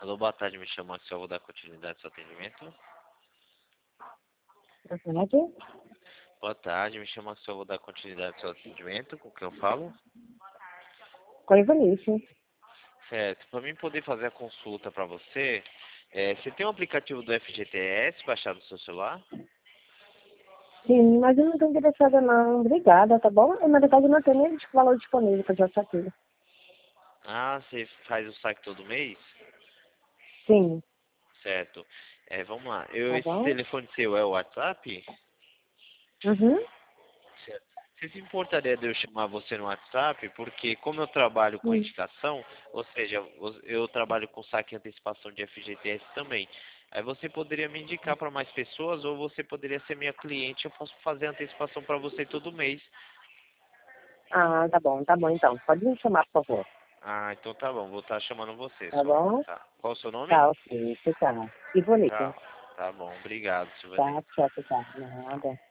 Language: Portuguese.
Alô, boa tarde, me chamo Axel, vou dar continuidade ao seu atendimento. Personagem? Boa tarde, me chamo Axel, vou dar continuidade ao seu atendimento, com quem eu falo? Com a Ivanice. Certo, para mim poder fazer a consulta para você, você tem um aplicativo do FGTS baixado no seu celular? Sim, mas eu não estou interessada não. Obrigada, tá bom? Na verdade, eu não tenho nem valor disponível para já aquilo. Ah, você faz o saque todo mês? Sim, Certo. Vamos lá, tá esse bom? telefone seu é o WhatsApp? Uhum. Certo. Você se importaria de eu chamar você no WhatsApp? Porque como eu trabalho com Sim. indicação, ou seja, eu trabalho com saque e antecipação de FGTS também. Aí você poderia me indicar para mais pessoas ou você poderia ser minha cliente, eu posso fazer a antecipação para você todo mês. Ah, tá bom então. Pode me chamar, por favor. Ah, então tá bom, vou estar chamando você Tá só. bom? Tá. Qual o seu nome? Tá, ok. Tá. Ivanice. Tá. Tá bom, obrigado, Silvani. Tá, tchau, tá. Nada.